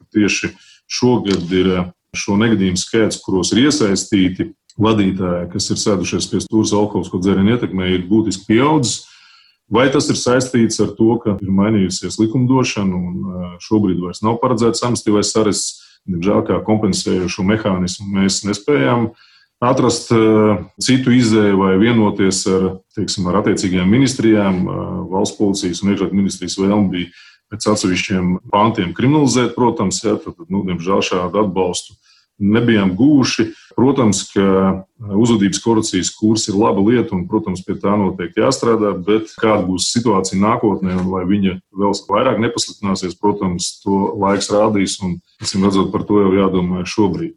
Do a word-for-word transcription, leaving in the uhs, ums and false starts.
tieši šogad ir šo negadījumu skaits, kuros ir iesaistīti vadītāji, kas ir sēdušies pie stūres alkoholisko dzērienu ietekmē, ir būtiski pieaudzis. Vai tas ir saistīts ar to, ka ir mainījusies likumdošana un šobrīd vairs nav paredzēts amnestīvais arests? Diemžēl kā kompensējošo mehānismu mēs nespējām atrast citu izēju vai vienoties ar, teiksim, ar attiecīgajām ministrijām. Valsts policijas un iekšlietu ministrijas vēlme bija pēc atsevišķiem pantiem kriminalizēt, protams, ja, tad, nu, diemžēl šādu atbalstu nebijām guvuši. Protams, ka uzvedības korekcijas kurs ir laba lieta un, protams, pie tā noteikti jāstrādā, bet kāda būs situācija nākotnē un vai viņa vēl vairāk nepasliktināsies, protams, to laiks rādīs un, acīm redzot, par to jau jādomā šobrīd.